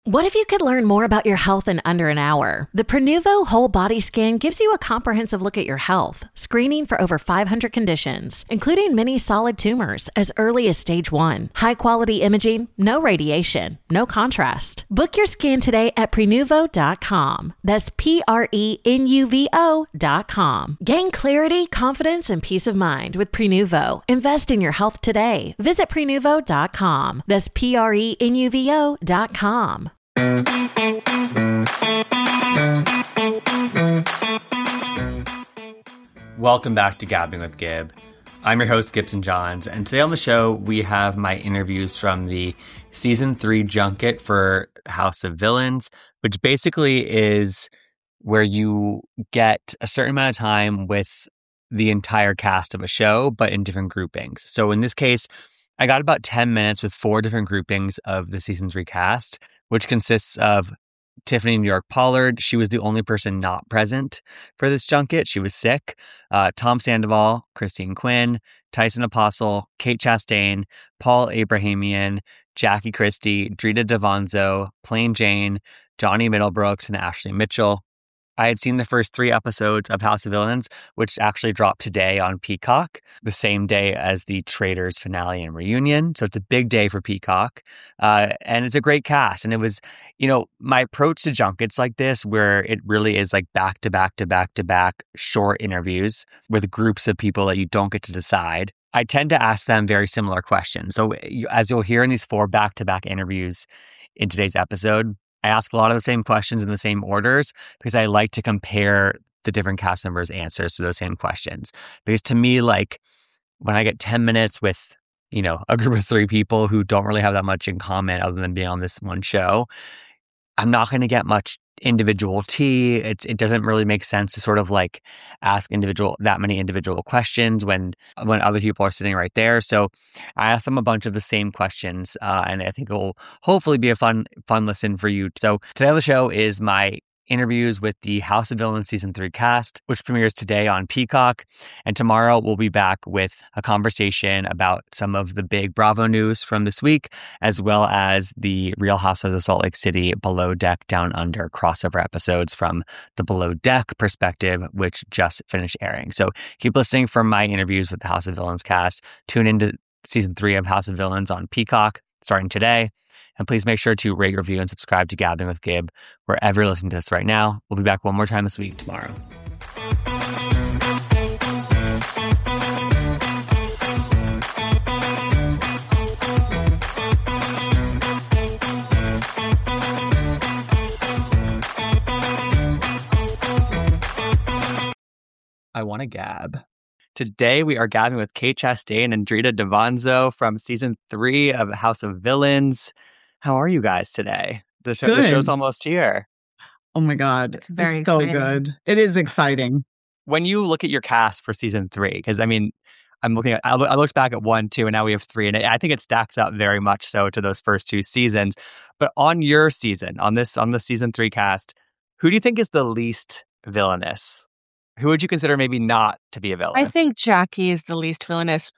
What if you could learn more about your health in under an hour? The Prenuvo Whole Body Scan gives you a comprehensive look at your health, screening for over 500 conditions, including many solid tumors as early as stage 1. High-quality imaging, no radiation, no contrast. Book your scan today at Prenuvo.com. That's Prenuvo.com. Gain clarity, confidence, and peace of mind with Prenuvo. Invest in your health today. Visit Prenuvo.com. That's Prenuvo.com. Welcome back to Gabbing with Gib. I'm your host, Gibson Johns, and today on the show, we have my interviews from the Season 3 junket for House of Villains, which basically is where you get a certain amount of time with the entire cast of a show, but in different groupings. So in this case, I got about 10 minutes with 4 different groupings of the Season 3 cast, which consists of Tiffany New York Pollard. She was the only person not present for this junket. She was sick. Tom Sandoval, Christine Quinn, Tyson Apostle, Kate Chastain, Paul Abrahamian, Jackie Christie, Drita Davanzo, Plain Jane, Johnny Middlebrooks, and Ashley Mitchell. I had seen the first 3 episodes of House of Villains, which actually dropped today on Peacock, the same day as the Traitors finale and reunion. So it's a big day for Peacock. And it's a great cast. And it was, my approach to junkets like this, where it really is like back to back to back to back short interviews with groups of people that you don't get to decide. I tend to ask them very similar questions. So as you'll hear in these 4 back-to-back interviews in today's episode, I ask a lot of the same questions in the same orders because I like to compare the different cast members' answers to those same questions. Because to me, like when I get 10 minutes with, a group of 3 people who don't really have that much in common other than being on this one show, I'm not going to get much individual tea. It doesn't really make sense to sort of like ask that many individual questions when other people are sitting right there. So I asked them a bunch of the same questions, and I think it will hopefully be a fun listen for you. So today on the show is my interviews with the House of Villains Season 3 cast, which premieres today on Peacock. And tomorrow we'll be back with a conversation about some of the big Bravo news from this week, as well as the Real Housewives of Salt Lake City Below Deck Down Under crossover episodes from the Below Deck perspective, which just finished airing. So keep listening for my interviews with the House of Villains cast. Tune into Season 3 of House of Villains on Peacock starting today. And please make sure to rate, review, and subscribe to Gabbing with Gib wherever you're listening to this right now. We'll be back one more time this week tomorrow. I want to gab. Today, we are gabbing with Kate Chastain and Drita Davanzo from Season 3 of House of Villains. How are you guys today? The show's almost here. Oh my God. It's very so exciting. good. It is exciting. When you look at your cast for Season 3, because I looked back at 1, 2, and now we have 3, and I think it stacks up very much so to those first 2 seasons. But on your season, on the Season 3 cast, who do you think is the least villainous? Who would you consider maybe not to be a villain? I think Jackie is the least villainous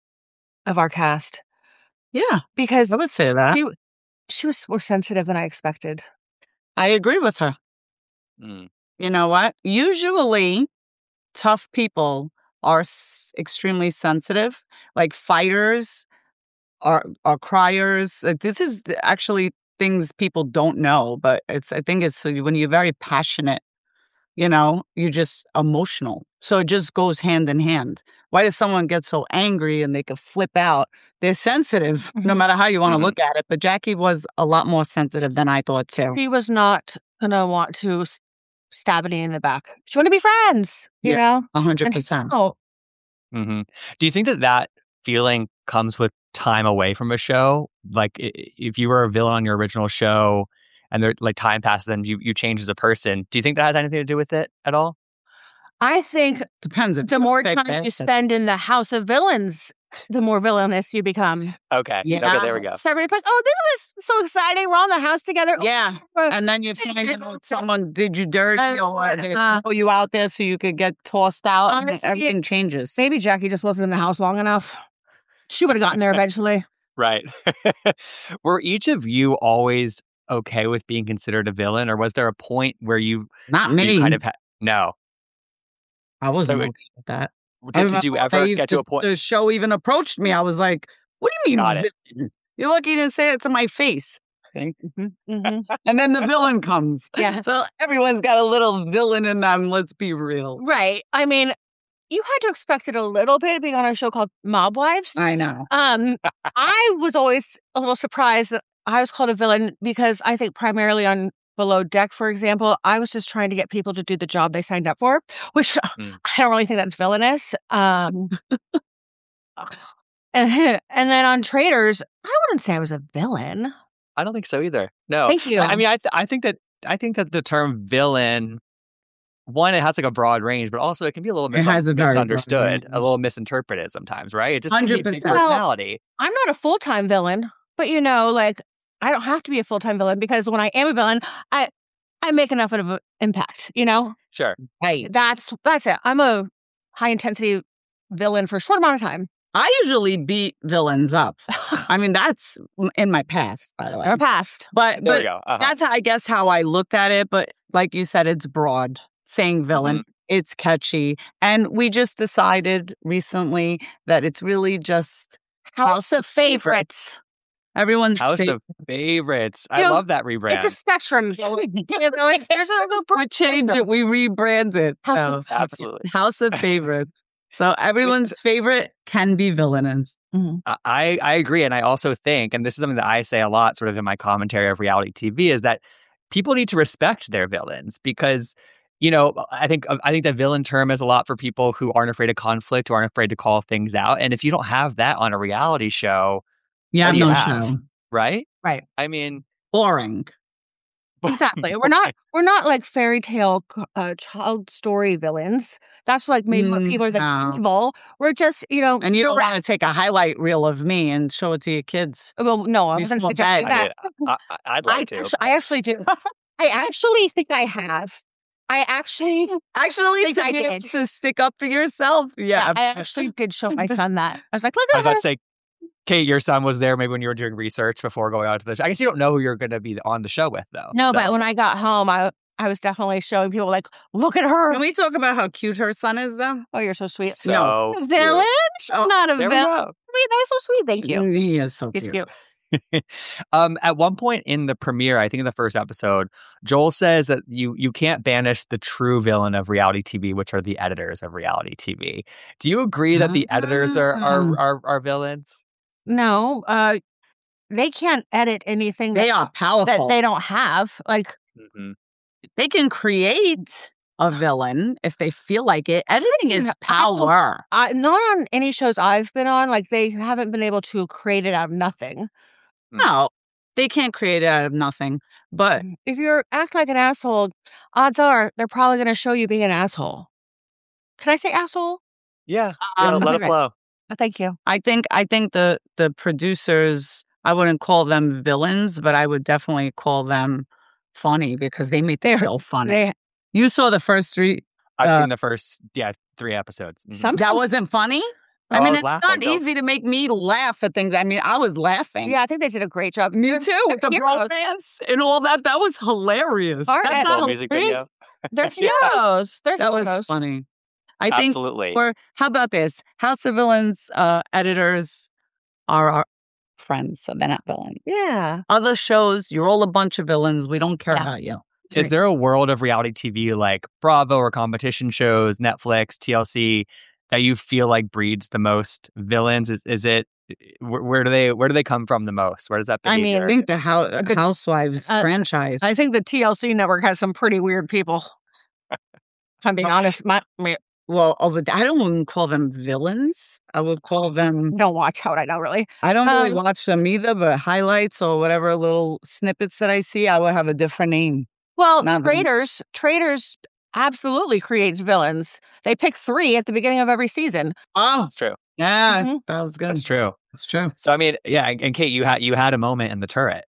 of our cast. Yeah, Because I would say that. she was more sensitive than I expected. I agree with her. Mm. You know what? Usually, tough people are extremely sensitive. Like fighters are criers. Like, this is actually things people don't know, but I think it's when you're very passionate, you're just emotional. So it just goes hand in hand. Why does someone get so angry and they could flip out? They're sensitive, no matter how you want to look at it. But Jackie was a lot more sensitive than I thought, too. She was not going to want to stab Annie in the back. She wanted to be friends, you know? 100%. Oh, Mm-hmm. Do you think that feeling comes with time away from a show? Like if you were a villain on your original show and there, like time passes and you change as a person, do you think that has anything to do with it at all? I think Depends. If the you more take time that, you spend in the House of Villains, the more villainous you become. Okay. Yeah. Okay, there we go. So everybody's, oh, this was so exciting. We're all in the house together. Yeah. And then you find out someone did you dirty or they throw you out there so you could get tossed out. And Honestly, everything changes. Maybe Jackie just wasn't in the house long enough. She would have gotten there eventually. Right. Were each of you always okay with being considered a villain, or was there a point where you Not me. kind of had no? I wasn't So okay with that. I did you remember ever when get to a point? the show even approached me. I was like, "What do you mean Got it. villain? You're lucky to say it to my face." Mhm. And then the villain comes. Yeah. So everyone's got a little villain in them. Let's be real. Right. I mean, you had to expect it a little bit being on a show called Mob Wives. I know. I was always a little surprised that I was called a villain because I think primarily on Below Deck, for example, I was just trying to get people to do the job they signed up for, which I don't really think that's villainous. And then on Traders, I wouldn't say I was a villain. I don't think so either. No. Thank you. I mean, I think that the term villain, one, it has like a broad range, but also it can be a little It has a very broad misunderstood, range. a little misinterpreted sometimes, right? It just can be a big 100%. personality. I'm not a full-time villain, but like I don't have to be a full-time villain because when I am a villain, I make enough of an impact, Sure. Right. That's it. I'm a high-intensity villain for a short amount of time. I usually beat villains up. I mean, that's in my past, by the way. Or past. But There we go. that's I guess how I looked at it. But like you said, it's broad. Saying villain, it's catchy. And we just decided recently that it's really just House of Favorites. Everyone's House favorite. of Favorites. I love that rebrand. It's a spectrum. There's We changed it. We rebranded. So, Absolutely. House of Favorites. So everyone's favorite can be villainous. I agree. And I also think, and this is something that I say a lot sort of in my commentary of reality TV, is that people need to respect their villains because, I think the villain term is a lot for people who aren't afraid of conflict, who aren't afraid to call things out. And if you don't have that on a reality show, You have what do no have? show. Right? Right. I mean, Boring. Exactly. We're not like fairy tale child story villains. That's like maybe what people are No. evil. We're just, And you don't want to take a highlight reel of me and show it to your kids. Well, no, I You wasn't feel suggesting bad. that. I'd like to. I actually do. I actually think I have. I actually Actually, think I did. to stick up for yourself. Yeah. I actually did show my son that. I was like, look I was at about her. to say, Kate, your son was there maybe when you were doing research before going out to the show. I guess you don't know who you're going to be on the show with, though. No, So, but when I got home, I was definitely showing people like, look at her. Can we talk about how cute her son is, though? Oh, you're so sweet. so A villain? She's not a There we villain. go. Wait, that was so sweet. Thank you. He is so He's cute. cute. At one point in the premiere, I think in the first episode, Joel says that you can't banish the true villain of reality TV, which are the editors of reality TV. Do you agree that the editors are villains? No, they can't edit anything They that, are powerful. that they don't have. Like, They can create a villain if they feel like it. Editing is power. not on any shows I've been on. Like, they haven't been able to create it out of nothing. No, they can't create it out of nothing. But If you act like an asshole, odds are they're probably going to show you being an asshole. Can I say asshole? Yeah. let it flow. Thank you. I think the producers, I wouldn't call them villains, but I would definitely call them funny because they make it feel funny. You saw the first three. I've seen the first 3 episodes. That wasn't funny? Oh, I I mean, was it's laughing, not though. easy to make me laugh at things. I mean, I was laughing. Yeah, I think they did a great job. Me too, with the heroes. bromance and all that. That was hilarious. Art That's and not Little music hilarious. video. They're heroes. They're That was heroes. funny. I think, Absolutely. or how about this? House of Villains editors are our friends, so they're not villains. Yeah. Other shows, you're all a bunch of villains. We don't care Yeah. about you. Is there a world of reality TV like Bravo or competition shows, Netflix, TLC, that you feel like breeds the most villains? Is it where do they come from the most? Where does that I mean, behavior? I think the Housewives franchise. I think the TLC network has some pretty weird people. If I'm being honest, Well, but I don't even call them villains. I would call them. don't watch out. I know, really. I don't really watch them either, but highlights or whatever little snippets that I see, I would have a different name. Well, Not Traders absolutely creates villains. They pick 3 at the beginning of every season. Oh, That's true. yeah, Mhm. that was good. That's true. That's true. So I mean, yeah, and Kate, you had a moment in the turret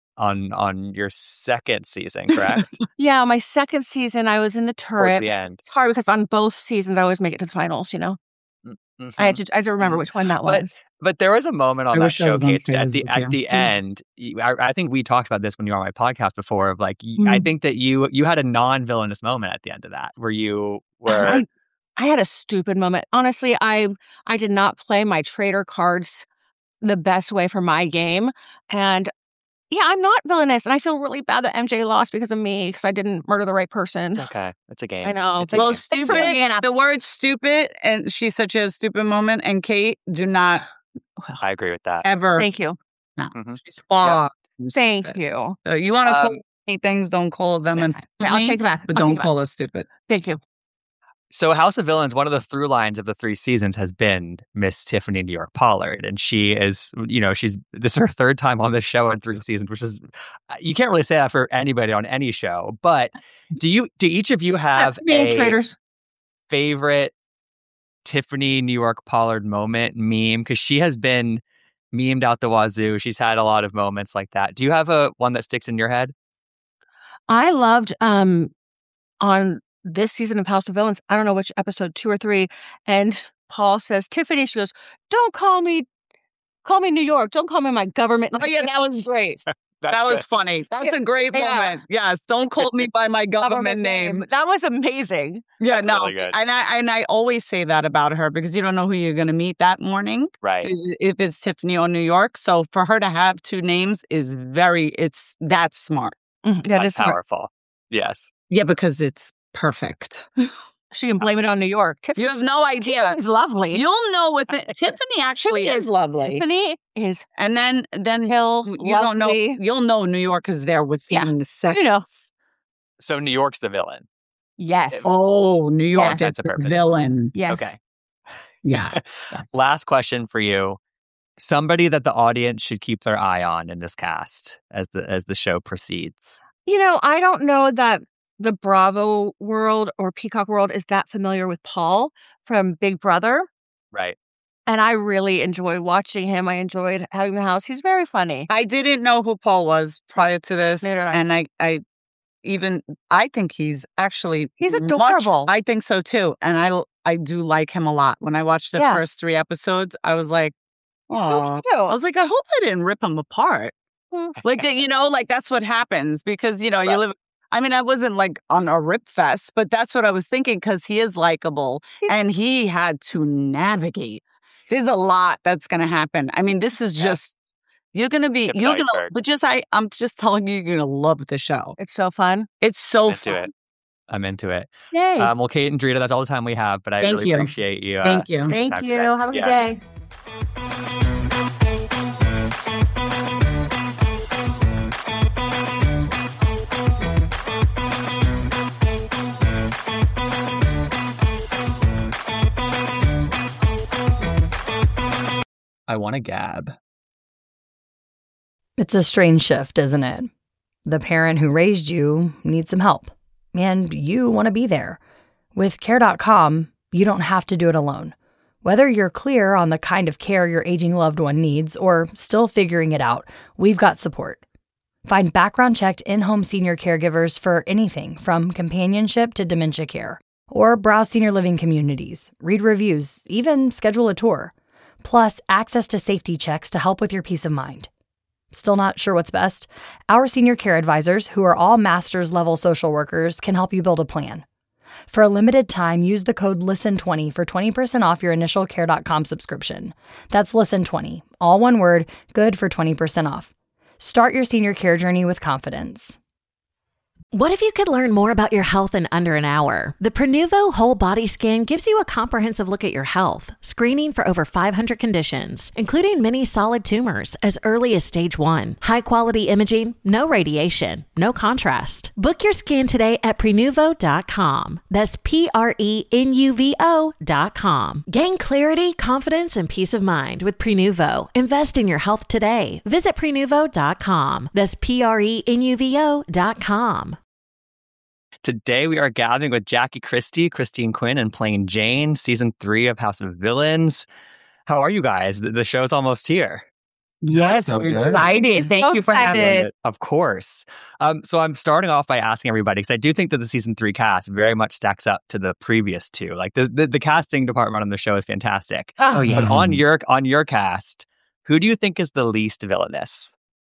on your second season, correct? Yeah, my second season, I was in the Towards turret. the end. It's hard because on both seasons, I always make it to the finals. I had to remember which one that But was. But there was a moment on I that wish I was on showcase at Facebook, the yeah. end. I think we talked about this when you were on my podcast before. Of like, I think that you had a non-villainous moment at the end of that, where you were. I had a stupid moment. Honestly, I did not play my trader cards the best way for my game, and yeah, I'm not villainous, and I feel really bad that MJ lost because of me because I didn't murder the right person. It's okay. It's a game. I know. It's a Well, game. stupid. The word "stupid" and she's such a stupid moment. And Kate, do not I agree with that. ever. Thank you. No, Mhm. she's far. Thank you. So you want to call me things? Don't call them. And Okay, I'll take it back. but I'll don't take it call us stupid. back. Thank you. So House of Villains, one of the through lines of the 3 seasons has been Miss Tiffany New York Pollard. And she is, this is her third time on this show in 3 seasons, which is, you can't really say that for anybody on any show. But do each of you have a traders favorite Tiffany New York Pollard moment meme? Because she has been memed out the wazoo. She's had a lot of moments like that. Do you have one that sticks in your head? I loved on this season of House of Villains, I don't know which episode, 2 or 3, and Paul says, Tiffany, she goes, don't call me New York. Don't call me my government. Oh yeah, that was great. That was funny. That's a great moment. Yes. Don't call me by my government name. That was amazing. Yeah, That's no. really good. And I always say that about her because you don't know who you're going to meet that morning. Right. If it's Tiffany or New York. So for her to have 2 names is that's smart. Yeah, That's powerful. Yes. Yeah, because it's perfect. She can blame it on New York. Tiffany You have no idea. is lovely. You'll know with it. Tiffany actually is lovely. Tiffany is And then Hill. you don't know. You'll know New York is there within seconds. You know. So New York's the villain. Yes. Oh, New York Yeah. is the villain. Yes. Okay. Yeah. Last question for you. Somebody that the audience should keep their eye on in this cast as the show proceeds. I don't know that the Bravo world or Peacock world is that familiar with Paul from Big Brother. Right. And I really enjoy watching him. I enjoyed having the house. He's very funny. I didn't know who Paul was prior to this. Neither did I. And I think he's actually He's adorable. I think so too. And I do like him a lot. When I watched the first 3 episodes, I was like, oh, So I was like, I hope I didn't rip him apart. Like, that's what happens because, you live. I mean, I wasn't like on a rip fest, but that's what I was thinking because he is likable and he had to navigate. There's a lot that's going to happen. I mean, this is just, I'm just telling you, you're going to love the show. It's so fun. It's so fun. I'm into it. Yay. Well, Kate and Drita, that's all the time we have, but I really appreciate you. Thank you. Thank time you. today. Have a good day. I want to gab. It's a strange shift, isn't it? The parent who raised you needs some help, and you want to be there. With Care.com, you don't have to do it alone. Whether you're clear on the kind of care your aging loved one needs or still figuring it out, we've got support. Find background-checked in-home senior caregivers for anything from companionship to dementia care. Or browse senior living communities, read reviews, even schedule a tour. Plus, access to safety checks to help with your peace of mind. Still not sure what's best? Our senior care advisors, who are all master's level social workers, can help you build a plan. For a limited time, use the code LISTEN20 for 20% off your initial Care.com subscription. That's LISTEN20, all one word, good for 20% off. Start your senior care journey with confidence. What if you could learn more about your health in under an hour? The Prenuvo Whole Body Scan gives you a comprehensive look at your health, screening for over 500 conditions, including many solid tumors as early as stage 1. High-quality imaging, no radiation, no contrast. Book your scan today at Prenuvo.com. That's Prenuvo.com. Gain clarity, confidence, and peace of mind with Prenuvo. Invest in your health today. Visit Prenuvo.com. That's Prenuvo.com. Today we are gathering with Jackie Christie, Christine Quinn, and Plain Jane, season 3 of House of Villains. How are you guys? The show's almost here. Yes, So we're good. excited. Thank so you for having excited. me. Of course. So I'm starting off by asking everybody, because I do think that the season 3 cast very much stacks up to the previous 2. Like the casting department on the show is fantastic. Oh, yeah. But on your cast, who do you think is the least villainous?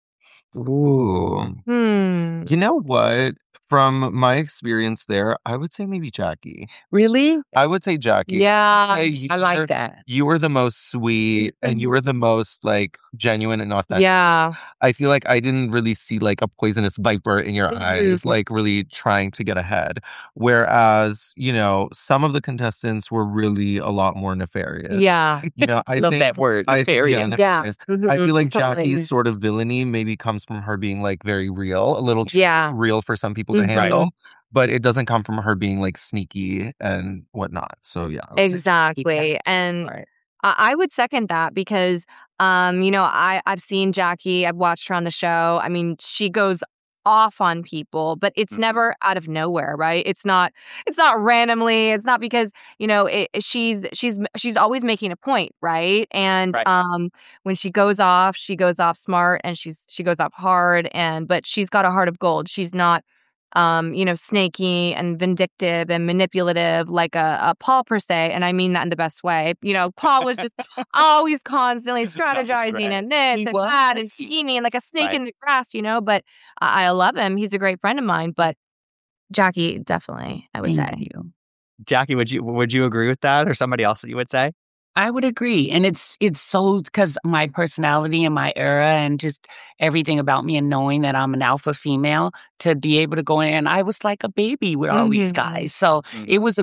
Ooh. You know what? From my experience there, I would say maybe Jackie. Really? I would say Jackie. Yeah. Say you I like were- that. You were the most sweet and you were the most like genuine and authentic. Yeah. I feel like I didn't really see like a poisonous viper in your eyes, like really trying to get ahead. Whereas, you know, some of the contestants were really a lot more nefarious. Yeah. You know, I Love think that word. Yeah, Nefarious. Yeah. nefarious. Mhm. I feel like Totally. Jackie's sort of villainy maybe comes from her being like very real, a little too Yeah. real for some people to Mhm. handle, but it doesn't come from her being like sneaky and whatnot. So yeah, I would say Exactly. And Right. I would second that because, you know, I've seen Jackie. I've watched her on the show. I mean, she goes off on people, but it's never out of nowhere, right? It's not randomly. It's not because, you know, she's always making a point, right? And Right. when she goes off smart, and she goes off hard, but she's got a heart of gold. She's not you know, snaky and vindictive and manipulative like a Paul per se. And I mean that in the best way. You know, Paul was just always constantly strategizing and this He and was. that and scheming like a snake Right. in the grass, you know, but I love him. He's a great friend of mine, but Jackie, definitely, I would Thank say. you. Jackie, would you agree with that, or somebody else that you would say? I would agree. And it's so because my personality and my era and just everything about me and knowing that I'm an alpha female to be able to go in. And I was like a baby with all these guys. So it was a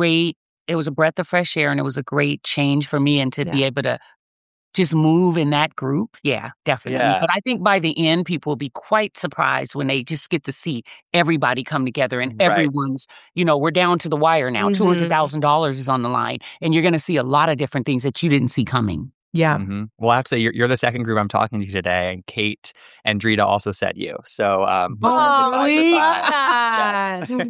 breath of fresh air, and it was a great change for me, and to be able to just move in that group. Yeah, definitely. Yeah. But I think by the end, people will be quite surprised when they just get to see everybody come together and Right. everyone's, you know, we're down to the wire now. $200,000 is on the line, and you're going to see a lot of different things that you didn't see coming. Yeah. Well, I have to say, you're the second group I'm talking to today, and Kate and Drita also said you. So, Oh, we love that. Yes.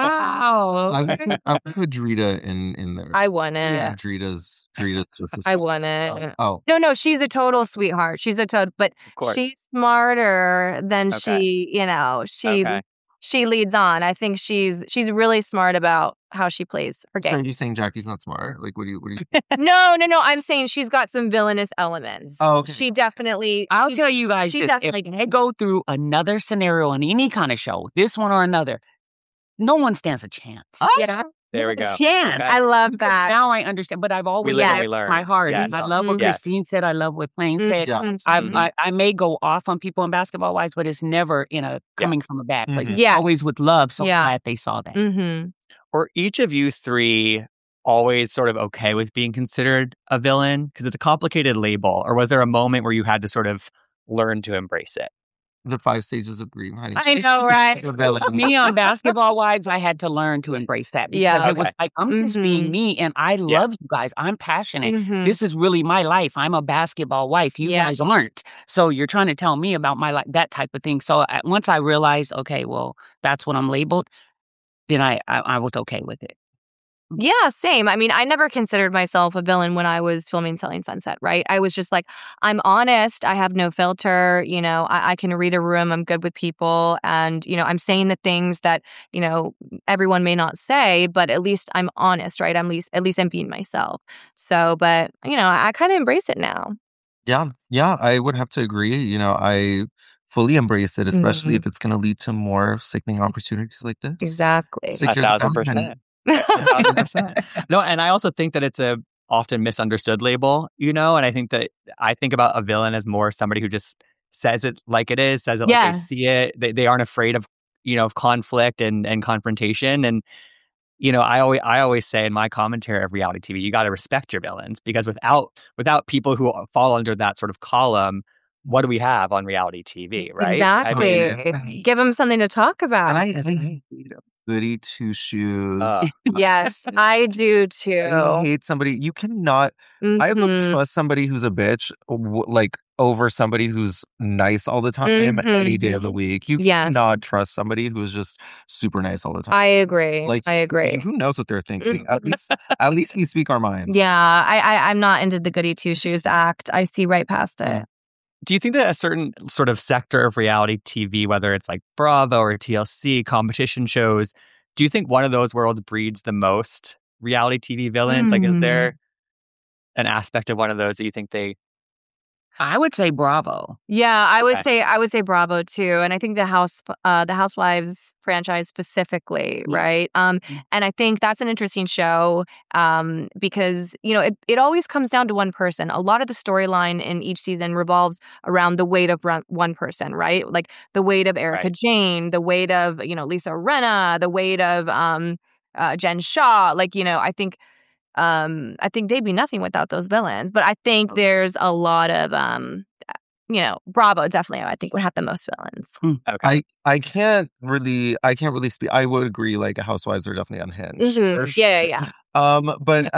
Wow. I would put Drita in there. I won it. Yeah. Drita's just a I won it. Oh. No, she's a total sweetheart. She's a total, but Of course. she's smarter than Okay. she, you know, Okay. she leads on. I think she's really smart about how she plays her Are game. you saying Jackie's not smart? Like, what do you? No. I'm saying she's got some villainous elements. Oh, okay. She definitely. I'll tell you guys she this. definitely If I go through another scenario on any kind of show, this one or another, no one stands a chance. Yeah. There we go. Chance. Okay. I love that. Now I understand, but I've always live and had we learn. my heart. Yes. I love what Yes. Christine said. I love what Plain said. Yeah. I may go off on people in basketball wise, but it's never coming from a bad place. Mhm. It's Yeah. always with love. So Yeah. glad they saw that. Mm-hmm. Were each of you three always sort of okay with being considered a villain? Because it's a complicated label. Or was there a moment where you had to sort of learn to embrace it? The 5 stages of grief, honey. I know, right? The villain. Me on Basketball Wives, I had to learn to embrace that because Yeah. it was like, I'm just being me, and I love you guys. I'm passionate. Mhm. This is really my life. I'm a basketball wife. You Yeah. guys aren't. So you're trying to tell me about my life, that type of thing. So once I realized, okay, well, that's what I'm labeled, then I was okay with it. Yeah, same. I mean, I never considered myself a villain when I was filming Selling Sunset, right? I was just like, I'm honest. I have no filter. You know, I can read a room. I'm good with people. And, you know, I'm saying the things that, you know, everyone may not say, but at least I'm honest, right? At least I'm being myself. So, but, you know, I kind of embrace it now. Yeah, I would have to agree. You know, I fully embrace it, especially if it's going to lead to more sickening opportunities like this. Exactly. Secure the 1,000%. 1,000%. No, and I also think that it's a often misunderstood label, you know, and I think about a villain as more somebody who just says it like it is, says it like they Yes. see it. They aren't afraid of, you know, of conflict and confrontation. And, you know, I always say in my commentary of reality TV, you got to respect your villains, because without people who fall under that sort of column, what do we have on reality TV, right? Exactly. I mean, Give them something to talk about. And I hate goody two shoes. Yes, I do too. I hate somebody. You cannot. I would Mhm. trust somebody who's a bitch, like over somebody who's nice all the time, any day of the week. You Yes. cannot trust somebody who's just super nice all the time. I agree. Like, I agree. Who knows what they're thinking? At least we speak our minds. Yeah, I'm not into the goody two shoes act. I see right past it. Do you think that a certain sort of sector of reality TV, whether it's like Bravo or TLC, competition shows, do you think one of those worlds breeds the most reality TV villains? Like, is there an aspect of one of those that you think they... I would say Bravo. Yeah, I would say Bravo too, and I think the Housewives franchise specifically, right? And I think that's an interesting show because it always comes down to one person. A lot of the storyline in each season revolves around the weight of one person, right? Like the weight of Erica Jane, the weight of Lisa Rinna, the weight of Jen Shaw. Like I think they'd be nothing without those villains. But I think there's a lot of, Bravo definitely, I think, would have the most villains. Okay. I can't really speak. I would agree. Like Housewives are definitely unhinged. Mm-hmm. Yeah. But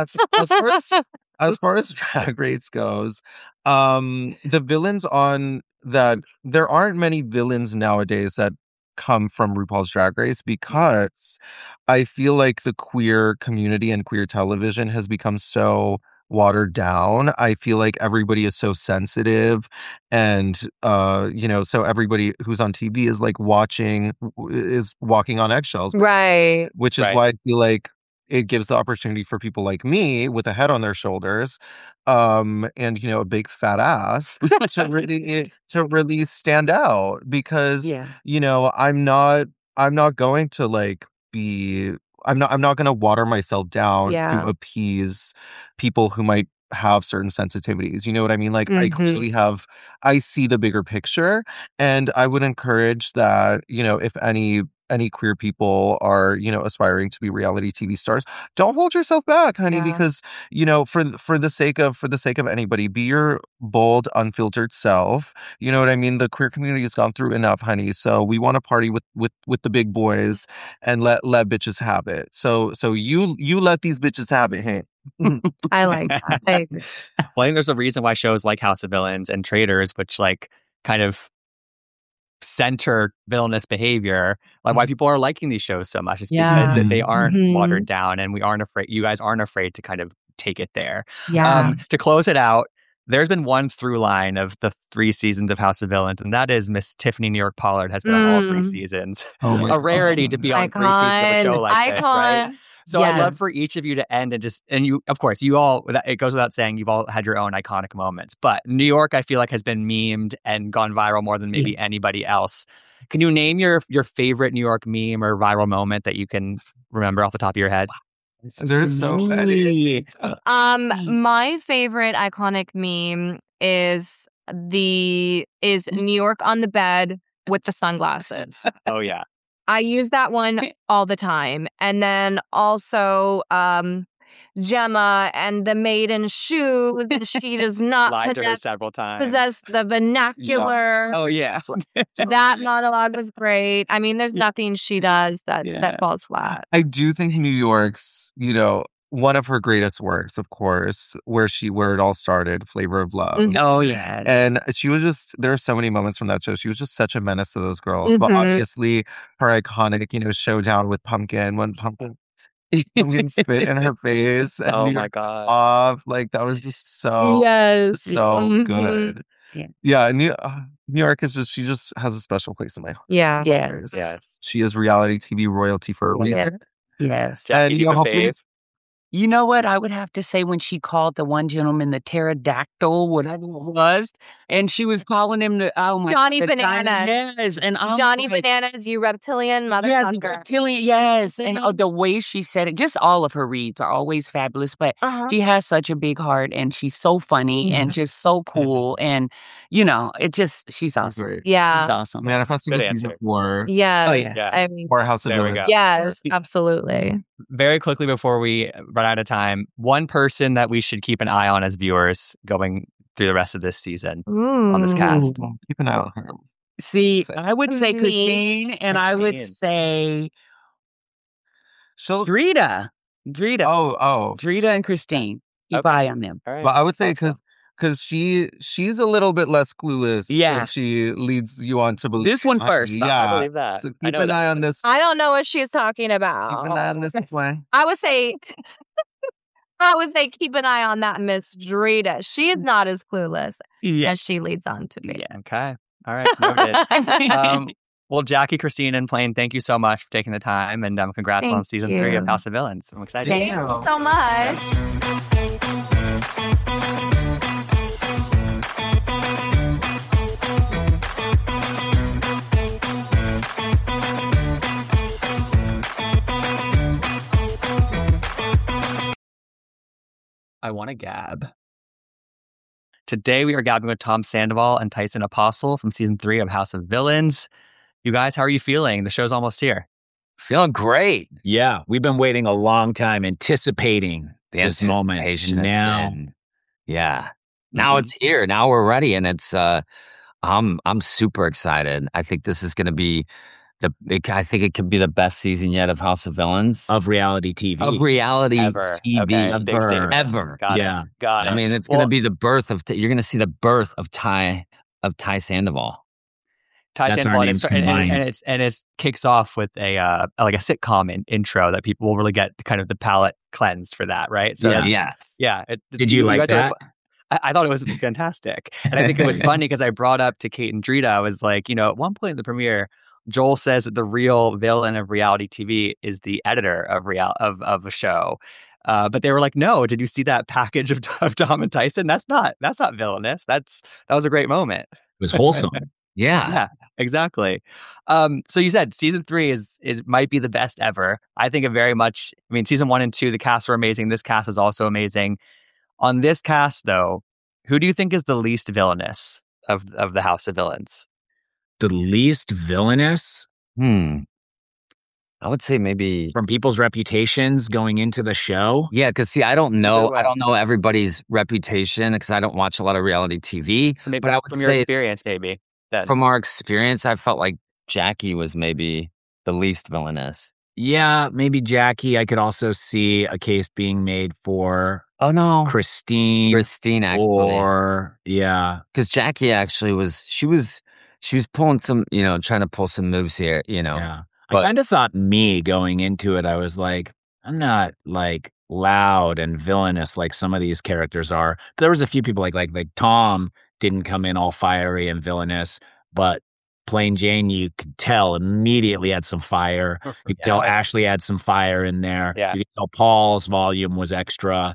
as far as Drag Race goes, the villains on that, there aren't many villains nowadays that come from RuPaul's Drag Race because I feel like the queer community and queer television has become so watered down. I feel like everybody is so sensitive and so everybody who's on TV is like is walking on eggshells. Right. Which is why I feel like it gives the opportunity for people like me with a head on their shoulders, and a big fat ass to really stand out because I'm not going to like be I'm not going to water myself down to appease people who might have certain sensitivities. You know what I mean? Like I see the bigger picture, and I would encourage that, if any queer people are, aspiring to be reality TV stars, don't hold yourself back, honey, because, for the sake of anybody, be your bold, unfiltered self. You know what I mean? The queer community has gone through enough, honey. So we want to party with the big boys and let bitches have it. So you let these bitches have it, hey. I like that. I agree. Well, I think there's a reason why shows like House of Villains and Traitors, which like kind of center villainous behavior, like why people are liking these shows so much is because they aren't watered down, and you guys aren't afraid to kind of take it there. To close it out, there's been one through line of the 3 seasons of House of Villains, and that is Miss Tiffany New York Pollard has been on all 3 seasons. A rarity to be on 3 seasons of a show like this, right? So I'd love for each of you to end and you, of course, you all, it goes without saying, you've all had your own iconic moments. But New York, I feel like, has been memed and gone viral more than maybe anybody else. Can you name your favorite New York meme or viral moment that you can remember off the top of your head? There's so many. My favorite iconic meme is New York on the bed with the sunglasses. Oh, yeah. I use that one all the time. And then also Gemma and the maiden shoe. She does not lied to her several times. Possess the vernacular. Oh, yeah. That monologue was great. I mean, there's nothing she does that falls flat. I do think New York's, one of her greatest works, of course, where it all started, Flavor of Love. Oh, yeah. And there are so many moments from that show. She was just such a menace to those girls. But obviously, her iconic, showdown with Pumpkin, when Pumpkin spit in her face. And oh, my God. Off. Like, that was just so good. Yeah, New York is she just has a special place in my heart. Yeah. Yes. She is reality TV royalty for a reason. Yes. And you know what? I would have to say when she called the one gentleman the pterodactyl, whatever it was, and she was calling him Johnny Bananas. Yes, and Johnny Bananas, you reptilian motherfucker. Yeah, reptilian, yes. And the way she said it, just all of her reads are always fabulous. But she has such a big heart, and she's so funny and just so cool. And she's awesome. Great. Yeah, she's awesome. Manifesting with season 4. Yeah. Oh yeah. I mean, or House of Villains. Yes, absolutely. Very quickly before we run out of time, one person that we should keep an eye on as viewers going through the rest of this season on this cast. Keep an eye on her. See, I would say Christine, and I would say Drita. Oh. Drita and Christine. Keep eye on them. All right. But I would say because she's a little bit less clueless. Yeah. When she leads you on to believe. This one first. I believe that. So keep an eye on this. I don't know what she's talking about. Keep an eye on this one. I would say I would say keep an eye on that Miss Drita. She is not as clueless as she leads on to be. Yeah. Okay. All right. Noted. Well, Jackie, Christine, and Plain, thank you so much for taking the time, and congrats on season 3 of House of Villains. I'm excited. Thank you so much. I want to gab. Today we are gabbing with Tom Sandoval and Tyson Apostle from season 3 of House of Villains. You guys, how are you feeling? The show's almost here. Feeling great. Yeah, we've been waiting a long time, anticipating this moment. Now, now it's here. Now we're ready, and it's. I'm super excited. I think this is going to be I think it could be the best season yet of House of Villains. Of reality TV. Of reality Ever. TV. Okay, big statement. Ever. Got Yeah. it. Got it. I mean, it's going to be the birth of. You're going to see the birth of Ty Sandoval. Ty That's Sandoval, our names combined. and it kicks off with a like a sitcom intro that people will really get kind of the palate cleansed for that, right? So Yes. yeah. Did you like that? I thought it was fantastic, and I think it was funny because I brought up to Kate and Drita. I was like, at one point in the premiere, Joel says that the real villain of reality TV is the editor of a show. But they were like, no, did you see that package of Tom and Tyson? That's not villainous. That was a great moment. It was wholesome. Yeah. Exactly. So you said season 3 is might be the best ever. I think it very much. I mean, season 1 and 2, the casts were amazing. This cast is also amazing. On this cast, though, who do you think is the least villainous of the House of Villains? The least villainous? I would say maybe From people's reputations going into the show? Yeah, because see, I don't know everybody's reputation because I don't watch a lot of reality TV. So maybe but I would from your say experience, maybe. Then. from our experience, I felt like Jackie was maybe the least villainous. Yeah, maybe Jackie. I could also see a case being made for Christine, actually, or because Jackie actually was pulling some, trying to pull some moves here, Yeah. But I kind of thought me going into it, I was like, I'm not like loud and villainous like some of these characters are. But there was a few people like Tom didn't come in all fiery and villainous, but Plain Jane, you could tell immediately had some fire. You could tell Ashley had some fire in there. Yeah. You could tell Paul's volume was extra.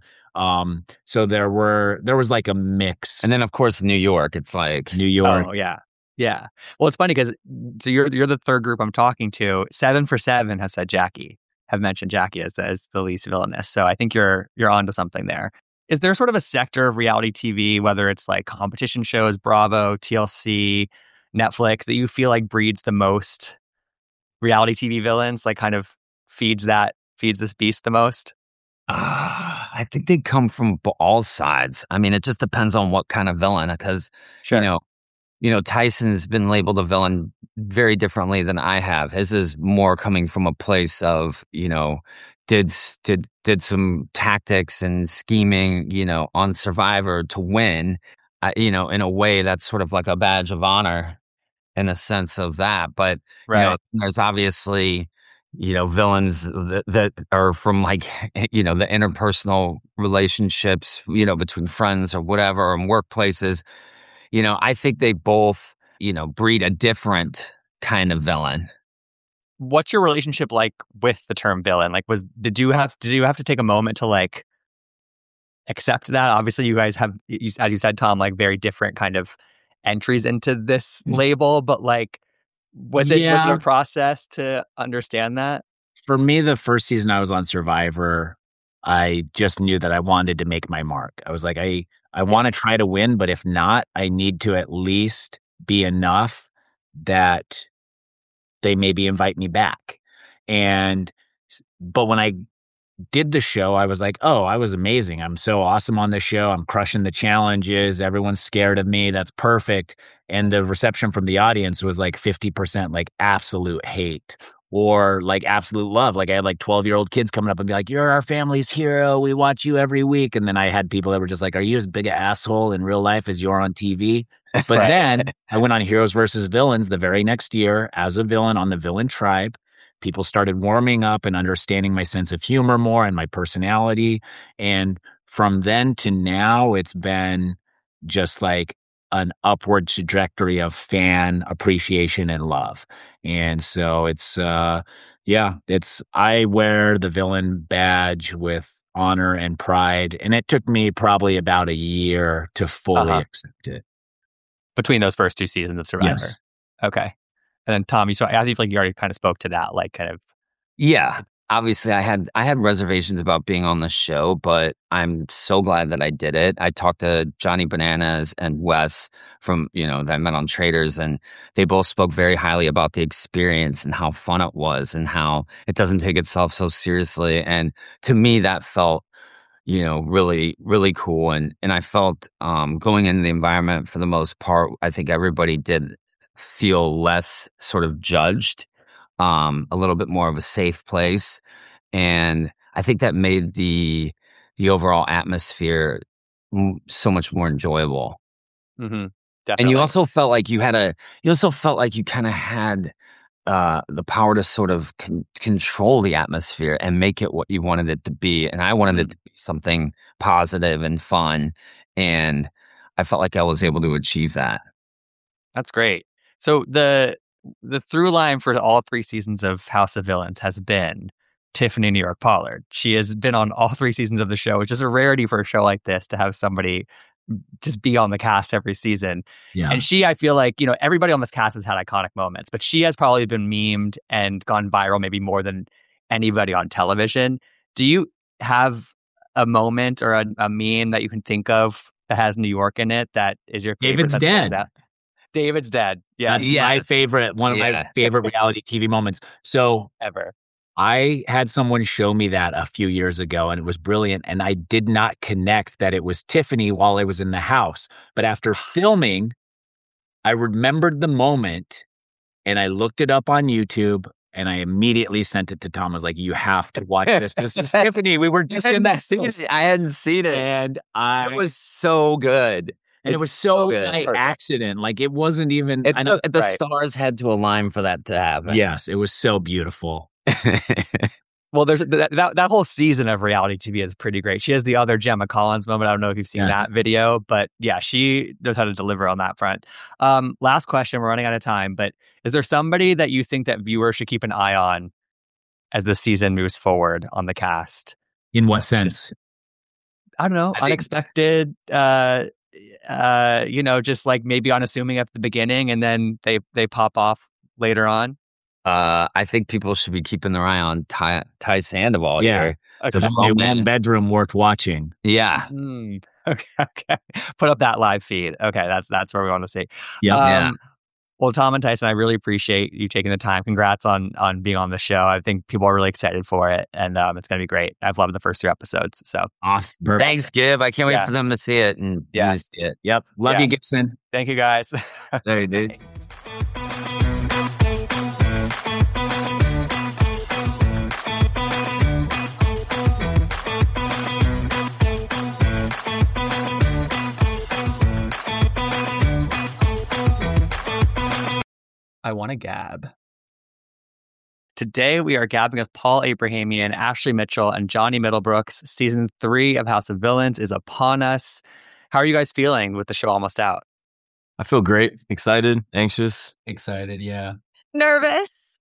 So there was like a mix. and then of course New York, it's like New York. Oh yeah. Yeah. Well, it's funny because you're the third group I'm talking to. 7 for 7 have mentioned Jackie as the least villainous. So I think you're onto something there. Is there sort of a sector of reality TV, whether it's like competition shows, Bravo, TLC, Netflix, that you feel like breeds the most reality TV villains, like kind of feeds this beast the most? I think they come from all sides. I mean, it just depends on what kind of villain, because Tyson's been labeled a villain very differently than I have. His is more coming from a place of, did some tactics and scheming, on Survivor to win, in a way that's sort of like a badge of honor in a sense of that. But, there's obviously, villains that are from like, the interpersonal relationships, between friends or whatever, and workplaces. I think they both, breed a different kind of villain. What's your relationship like with the term villain? Like, did you have to take a moment to like accept that? Obviously, you guys have, as you said, Tom, like very different kind of entries into this label, but like, was it a process to understand that? For me, the first season I was on Survivor, I just knew that I wanted to make my mark. I was like, I want to try to win, but if not, I need to at least be enough that they maybe invite me back. But when I did the show, I was like, oh, I was amazing. I'm so awesome on this show. I'm crushing the challenges. Everyone's scared of me. That's perfect. And the reception from the audience was like 50% like absolute hate or like absolute love. Like I had like 12-year-old kids coming up and be like, you're our family's hero. We watch you every week. And then I had people that were just like, are you as big an asshole in real life as you're on TV? But then I went on Heroes versus Villains the very next year as a villain on the Villain Tribe. people started warming up and understanding my sense of humor more and my personality. And from then to now, it's been just like an upward trajectory of fan appreciation and love. And so it's, I wear the villain badge with honor and pride. And it took me probably about a year to fully accept it. Between those first 2 seasons of Survivor. Yes. Okay. And then Tom, I think like you already kind of spoke to that, like kind of. Yeah. Obviously, I had reservations about being on the show, but I'm so glad that I did it. I talked to Johnny Bananas and Wes from, that I met on Traders, and they both spoke very highly about the experience and how fun it was and how it doesn't take itself so seriously. And to me, that felt, really, really cool. And I felt going into the environment, for the most part, I think everybody did feel less sort of judged. A little bit more of a safe place. And I think that made the overall atmosphere so much more enjoyable. Mm-hmm. And you also felt like you kind of had the power to sort of control the atmosphere and make it what you wanted it to be. And I wanted it to be something positive and fun. And I felt like I was able to achieve that. That's great. So the through line for all 3 seasons of House of Villains has been Tiffany New York Pollard. She has been on all 3 seasons of the show, which is a rarity for a show like this to have somebody just be on the cast every season. Yeah. And she, I feel like, everybody on this cast has had iconic moments, but she has probably been memed and gone viral maybe more than anybody on television. Do you have a moment or a meme that you can think of that has New York in it that is your favorite? David's dead. David's dead. Yeah. That's my favorite, one of my favorite reality TV moments. So ever. I had someone show me that a few years ago, and it was brilliant. And I did not connect that it was Tiffany while I was in the house. But after filming, I remembered the moment, and I looked it up on YouTube, and I immediately sent it to Tom. I was like, you have to watch this. This is Tiffany. We were just in that scene. I hadn't seen it. And it was so good. And it was so by accident. Like, it wasn't even... The stars had to align for that to happen. Yes, it was so beautiful. Well, there's that whole season of reality TV is pretty great. She has the other Gemma Collins moment. I don't know if you've seen that video, but yeah, she knows how to deliver on that front. Last question. We're running out of time, but is there somebody that you think that viewers should keep an eye on as the season moves forward on the cast? In what sense? I don't know. Unexpected... just like maybe unassuming at the beginning and then they pop off later on. I think people should be keeping their eye on Ty Sandoval here. Okay. The one bedroom worth watching. Yeah. Okay. Put up that live feed. Okay, that's where we want to see. Yeah. Well, Tom and Tyson, I really appreciate you taking the time. Congrats on being on the show. I think people are really excited for it, and it's going to be great. I've loved the first 3 episodes. So awesome. Perfect. Thanks, Gib. I can't wait for them to see it and use it. Yep. Love you, Gibson. Thank you, guys. Hey, dude. I want to gab. Today, we are gabbing with Paul Abrahamian, Ashley Mitchell, and Johnny Middlebrooks. Season 3 of House of Villains is upon us. How are you guys feeling with the show almost out? I feel great. Excited. Anxious. Excited, yeah. Nervous.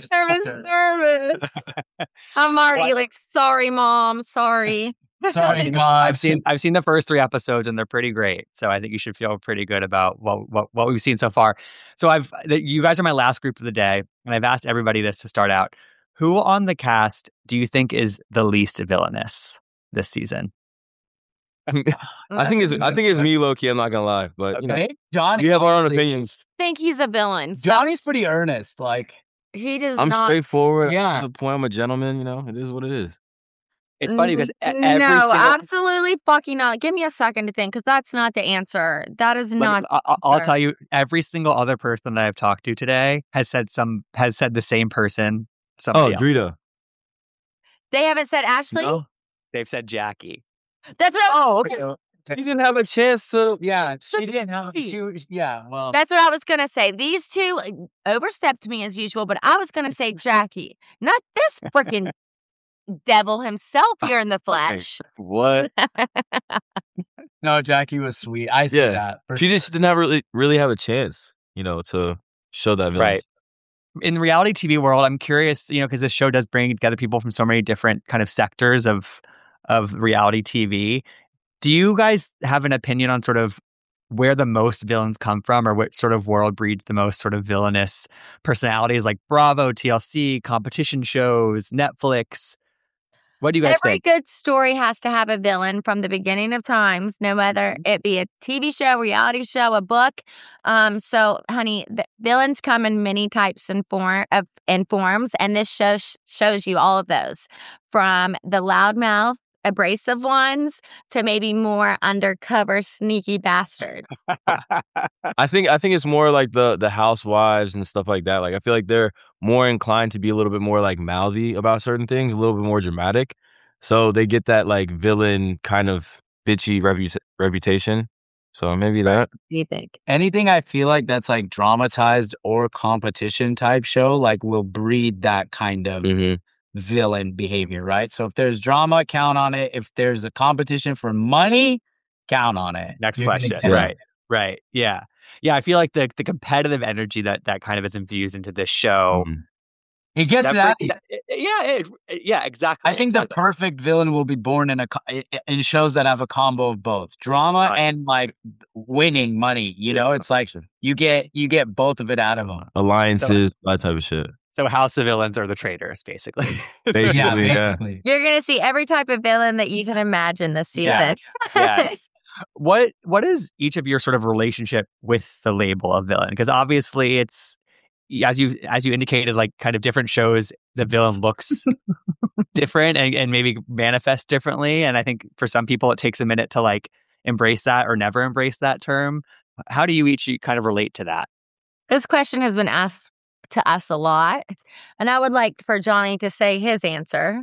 I'm already like, sorry, Mom. Sorry. Sorry, Mom. I've seen the first 3 episodes and they're pretty great. So I think you should feel pretty good about what we've seen so far. So you guys are my last group of the day, and I've asked everybody this to start out. Who on the cast do you think is the least villainous this season? I think it's me, low-key. I'm not gonna lie, but Johnny, we have our own opinions. I think he's a villain. Johnny's pretty earnest. Like, he does. I'm not... straightforward. Yeah. To the point, I'm a gentleman. It is what it is. It's funny because absolutely fucking not. Give me a second to think, because that's not the answer. That is not. I'll tell you, every single other person that I've talked to today has said the same person. Somebody else. Drita. They haven't said Ashley. No. They've said Jackie. That's what. Okay. She didn't have a chance to. Yeah, she didn't have. Yeah, well, That's what I was gonna say. These two overstepped me as usual, but I was gonna say Jackie, not this freaking devil himself here in the flesh. What? no, Jackie was sweet. I see that. She just didn't have really have a chance, to show that. Right. In the reality TV world, I'm curious, because this show does bring together people from so many different kind of sectors of reality TV. Do you guys have an opinion on sort of where the most villains come from, or what sort of world breeds the most sort of villainous personalities, like Bravo, TLC, competition shows, Netflix? What do you guys Every think? good story has to have a villain from the beginning of times, no matter it be a TV show, reality show, a book. So, honey, the villains come in many types and forms, and this show shows you all of those, from the loudmouth, abrasive ones to maybe more undercover, sneaky bastards. I think it's more like the housewives and stuff like that. Like I feel like they're more inclined to be a little bit more like mouthy about certain things, a little bit more dramatic. So they get that like villain kind of bitchy reputation. So maybe that. What do you think? Anything I feel like that's like dramatized or competition type show, like will breed that kind of villain behavior, right? So if there's drama, count on it. If there's a competition for money, count on it. Next question. Right. Yeah. I feel like the competitive energy that kind of is infused into this show. It gets it out of you. Yeah, exactly. I think the perfect villain will be born in shows that have a combo of both drama and like winning money. It's like you get both of it out of them. Alliances, that type of shit. So House of Villains are the traitors, basically. Basically. You're going to see every type of villain that you can imagine this season. Yes. What is each of your sort of relationship with the label of villain? Because obviously it's, as you indicated, like kind of different shows, the villain looks different and maybe manifests differently. And I think for some people it takes a minute to like embrace that or never embrace that term. How do you each kind of relate to that? This question has been asked to us a lot, and I would like for Johnny to say his answer.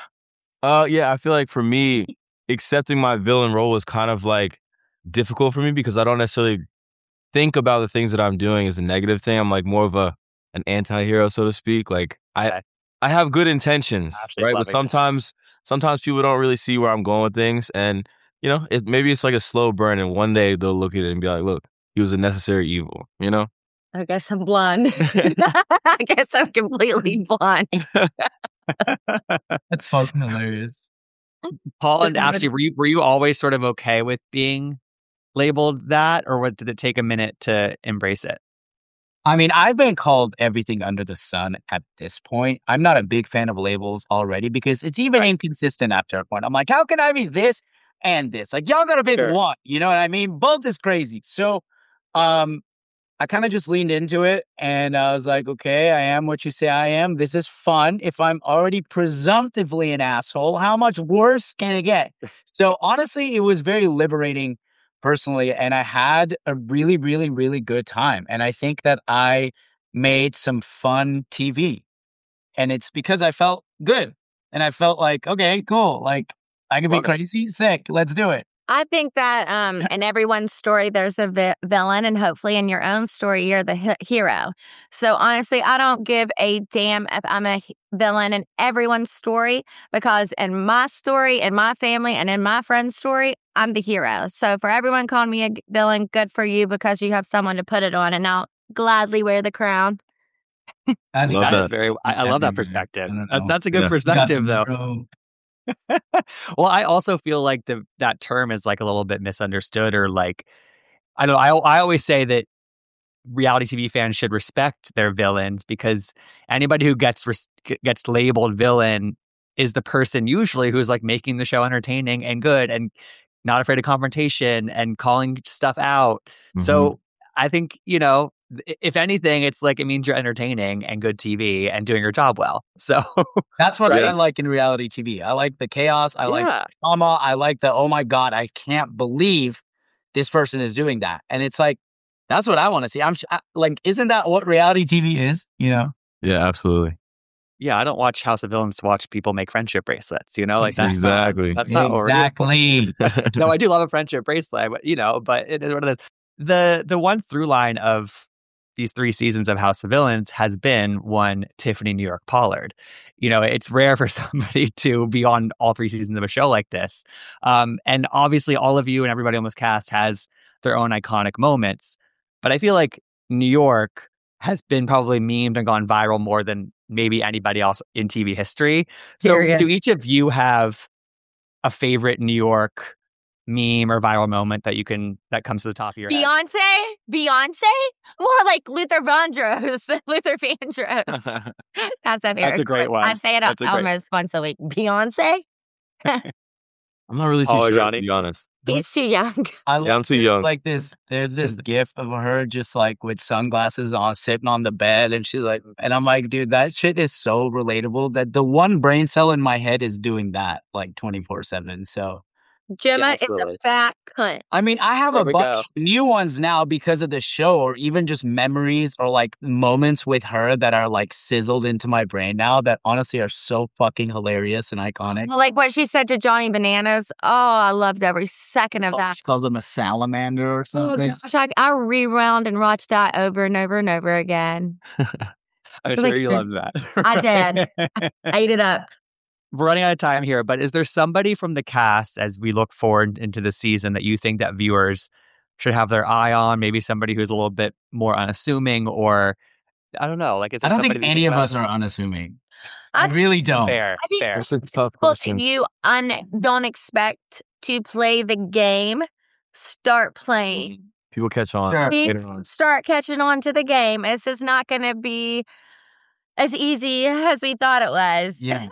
I feel like for me, accepting my villain role was kind of like difficult for me because I don't necessarily think about the things that I'm doing as a negative thing. I'm like more of an anti-hero, so to speak. Like I have good intentions, right? But sometimes people don't really see where I'm going with things, and maybe it's like a slow burn, and one day they'll look at it and be like, "Look, he was a necessary evil," I guess I'm blonde. I guess I'm completely blonde. That's fucking hilarious. Paul and Ashley, were you always sort of okay with being labeled that, or did it take a minute to embrace it? I mean, I've been called everything under the sun at this point. I'm not a big fan of labels already because it's even inconsistent after a point. I'm like, how can I be this and this? Like, y'all got to pick one. You know what I mean? Both is crazy. So, I kind of just leaned into it and I was like, okay, I am what you say I am. This is fun. If I'm already presumptively an asshole, how much worse can it get? So honestly, it was very liberating personally. And I had a really, really, really good time. And I think that I made some fun TV. And it's because I felt good. And I felt like, okay, cool. Like I can be crazy, sick. Let's do it. I think that in everyone's story, there's a villain, and hopefully in your own story, you're the hero. So honestly, I don't give a damn if I'm a villain in everyone's story, because in my story, in my family, and in my friend's story, I'm the hero. So for everyone calling me a villain, good for you, because you have someone to put it on, and I'll gladly wear the crown. I love that perspective. That's a good perspective, though. Well, I also feel like that term is like a little bit misunderstood, or like, I don't know. I always say that reality TV fans should respect their villains, because anybody who gets labeled villain is the person usually who's like making the show entertaining and good and not afraid of confrontation and calling stuff out. Mm-hmm. So I think, if anything, it's like it means you're entertaining and good TV and doing your job well. So that's what I like in reality TV. I like the chaos. I like the drama. I like the, oh my God, I can't believe this person is doing that. And it's like, that's what I want to see. Like, isn't that what reality TV is? Yeah, absolutely. yeah, I don't watch House of Villains to watch people make friendship bracelets, you know, like that's Exactly. not, that's not what we're doing. No, I do love a friendship bracelet, but you know, but it is one of the one through line of these 3 seasons of House of Villains has been one Tiffany New York Pollard. You know, it's rare for somebody to be on all 3 seasons of a show like this. And obviously all of you and everybody on this cast has their own iconic moments, but I feel like New York has been probably memed and gone viral more than maybe anybody else in TV history. So do each of you have a favorite New York meme or viral moment that comes to the top of your head? Beyonce? More like Luther Vandross. Luther Vandross. That's a That's a great one. I say it almost once a week. Beyonce? I'm not really too sure, to be honest. He's too young. I'm too young. Like there's this gif of her just like with sunglasses on, sitting on the bed, and she's like, and I'm like, dude, that shit is so relatable that the one brain cell in my head is doing that like 24/7. So Gemma is a fat cunt. I mean, I have a bunch of new ones now because of the show, or even just memories or like moments with her that are like sizzled into my brain now that honestly are so fucking hilarious and iconic. Like what she said to Johnny Bananas. Oh, I loved every second of that. She called him a salamander or something. Oh, gosh, I rewound and watched that over and over and over again. I'm sure you loved that. I did. I ate it up. We're running out of time here, but is there somebody from the cast as we look forward into the season that you think that viewers should have their eye on? Maybe somebody who's a little bit more unassuming, or I don't know. Like, is there I don't somebody think any of us are unassuming. I really don't. Fair. I think That's a tough people question. you don't expect to play the game, start playing. People catch on Sure. later on. Start catching on to the game. This is not going to be as easy as we thought it was. Yeah.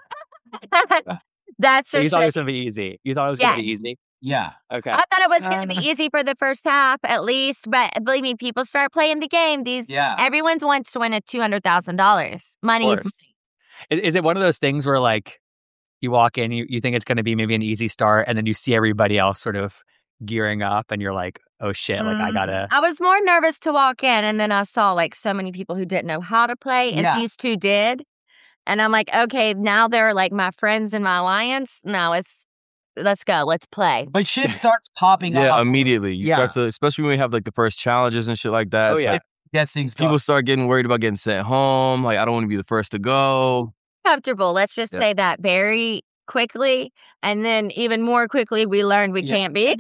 That's So for you thought it sure. was going to be easy. You thought it was going to be Yes. easy? Yeah. Okay. I thought it was going to be easy for the first half, at least. But believe me, people start playing the game. Everyone wants to win a $200,000. Money is money. Is it one of those things where like you walk in, you think it's going to be maybe an easy start, and then you see everybody else sort of gearing up, and you're like, oh shit, like I gotta. I was more nervous to walk in, and then I saw like so many people who didn't know how to play, and these two did. And I'm like, okay, now they're like my friends in my alliance. No, let's go, let's play. But shit starts popping up. Yeah, immediately. You start to, especially when we have like the first challenges and shit like that. Oh, It's yeah. like, Yes, things people start getting worried about getting sent home. Like, I don't want to be the first to go. Comfortable. Let's just say that very quickly. And then even more quickly, we learned we can't be.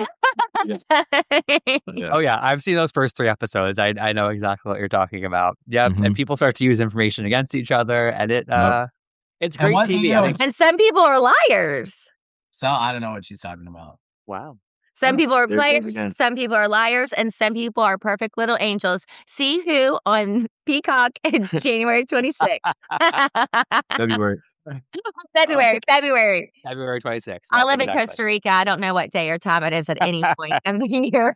Oh yeah, I've seen those first 3 episodes. I know exactly what you're talking about. Yeah, and people start to use information against each other, and it's great TV. I think. And some people are liars. So I don't know what she's talking about. Wow. Some people are there it goes players, again. some people are liars, and some people are perfect little angels. See who on Peacock in January 26th. February. February. February 26th. I live in Exactly. Costa Rica. I don't know what day or time it is at any point of the year.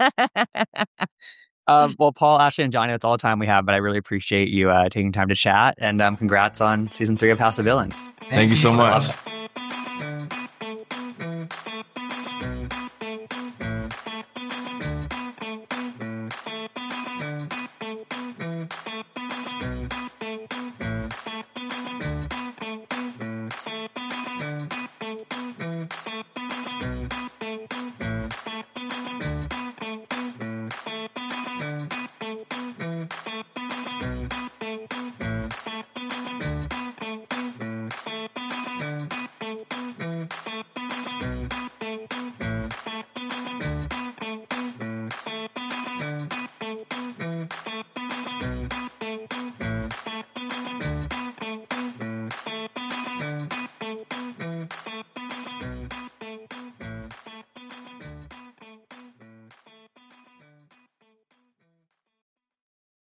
Well, Paul, Ashley, and Johnny, that's all the time we have, but I really appreciate you taking time to chat, and congrats on season 3 of House of Villains. Thank you so much.